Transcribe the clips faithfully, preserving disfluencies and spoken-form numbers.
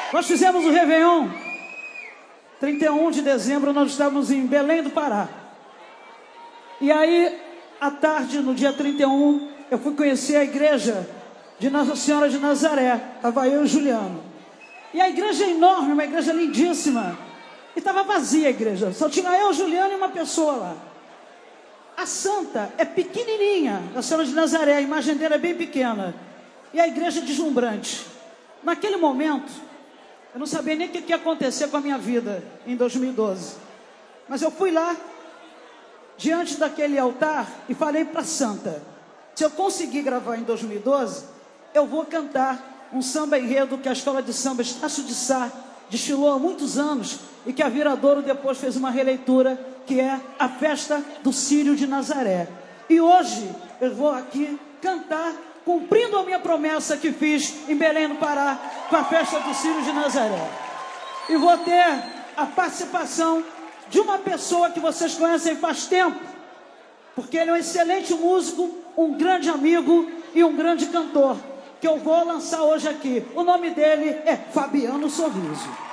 Nós fizemos o Réveillon, trinta e um de dezembro, nós estávamos em Belém do Pará. E aí, à tarde, no dia trinta e um, eu fui conhecer a igreja de Nossa Senhora de Nazaré. Estava eu e o Juliano. E a igreja é enorme, uma igreja lindíssima. E estava vazia a igreja, só tinha eu, o Juliano e uma pessoa lá. A santa é pequenininha, a Senhora de Nazaré, a imagem dela é bem pequena. E a igreja é deslumbrante. Naquele momento, eu não sabia nem o que ia acontecer com a minha vida em dois mil e doze. Mas eu fui lá, diante daquele altar, e falei para a santa: se eu conseguir gravar em dois mil e doze, eu vou cantar um samba enredo que a escola de samba Estácio de Sá desfilou há muitos anos e que a Viradouro depois fez uma releitura, que é a festa do Círio de Nazaré. E hoje eu vou aqui cantar, cumprindo a minha promessa que fiz em Belém do Pará, com a festa do Círio de Nazaré. E vou ter a participação de uma pessoa que vocês conhecem faz tempo, porque ele é um excelente músico, um grande amigo e um grande cantor, que eu vou lançar hoje aqui. O nome dele é Fabiano Sorriso.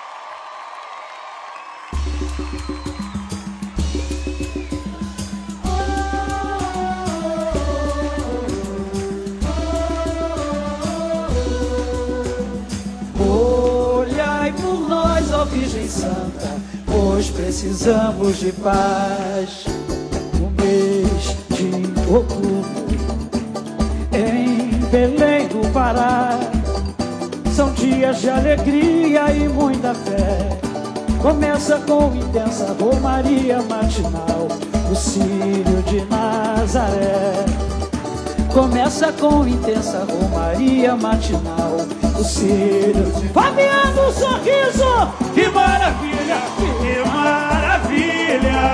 Olhai por nós, ó Virgem Santa, pois precisamos de paz. No mês de outubro, em Belém do Pará, são dias de alegria e muita fé. Começa com intensa romaria matinal, o Círio de Nazaré. Começa com intensa romaria matinal, o Círio de Fabiano Sorriso. Que maravilha, que maravilha,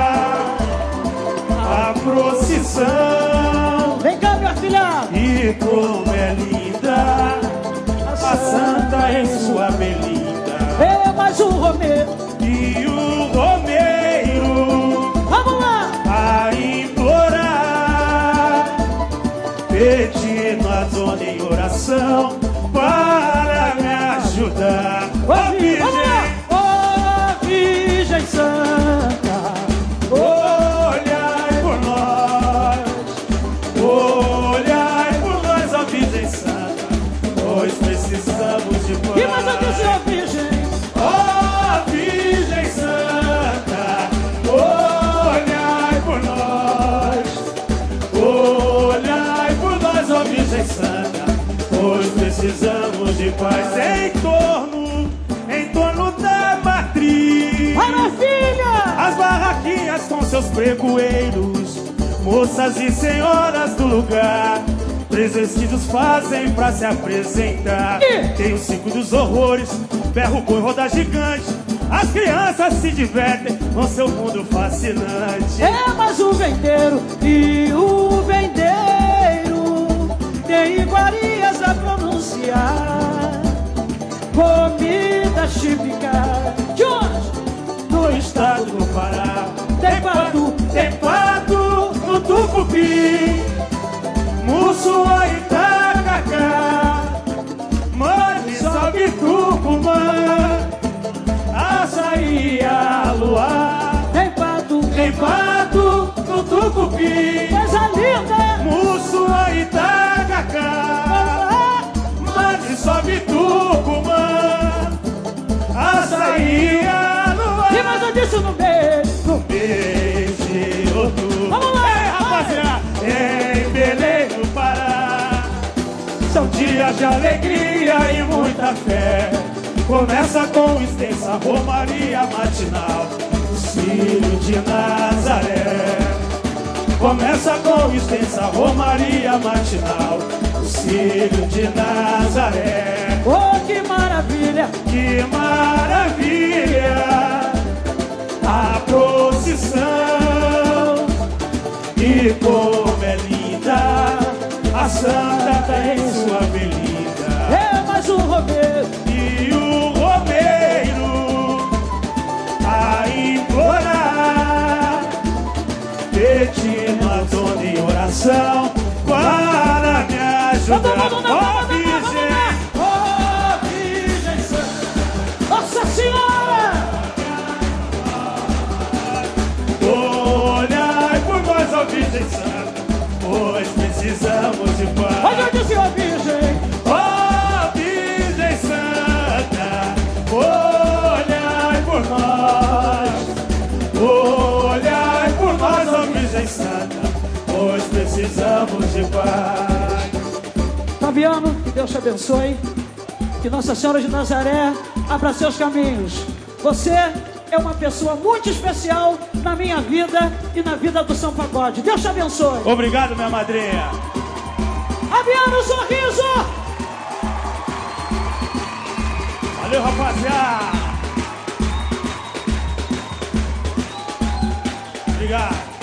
a procissão. Vem cá, meu afilhado. E como é linda a santa em sua belinda. É mais um Romero. E o Romeiro, vamos lá, a implorar, pedindo a dona em oração para me ajudar. Ó oh, Virgem, ó oh, Virgem Santa, olhai por nós, olhai por nós, ó Virgem Santa, pois precisamos de paz. E mais eu disse, ó Virgem, ó Virgem Santa, olhai por nós, olhai por nós, ó Virgem Santa, pois precisamos de paz. Em torno, em torno da matriz, maravilha! As barraquinhas com seus pregoeiros, moças e senhoras do lugar, três vestidos fazem pra se apresentar. E? Tem o circo dos horrores, berro, boi, roda gigante. As crianças se divertem com seu mundo fascinante. É mais um vendeiro, e o vendeiro tem iguarias a pronunciar. Comida típica de onde? No estado do Pará. Tem pato, tem pato no tucupi, Mussuã e tacacá, mande sobe Tucumã, açaí a luar. Tem pato, tem pato no tucupi, coisa linda, Mussuã e tacacá, mande sobe Tucumã, açaí a luar. E mais eu disse no beijo, no beijo de outubro. Vamos lá, é, rapaziada, em Belém do Pará, são dias de alegria e muita fé. Começa com extensa romaria matinal, o Círio de Nazaré. Começa com extensa romaria matinal, o Círio de Nazaré. Oh, que maravilha, que maravilha, a procissão. E como é linda a santa tem sua belinda. É mais um Romeiro, e o Romeiro a implorar, pedindo a dona em oração para me ajudar. Ó Virgem, ó Virgem Santa, precisamos de paz. Olha eu disse, ó Virgem. Ó Virgem Santa, olhai por nós. Olhai por nós, ó Virgem Santa, pois precisamos de paz. Fabiano, que Deus te abençoe. Que Nossa Senhora de Nazaré abra seus caminhos. Você é uma pessoa muito especial na minha vida e na vida do São Pagode. Deus te abençoe. Obrigado, minha madrinha. Fabiano, sorriso. Valeu, rapaziada. Obrigado.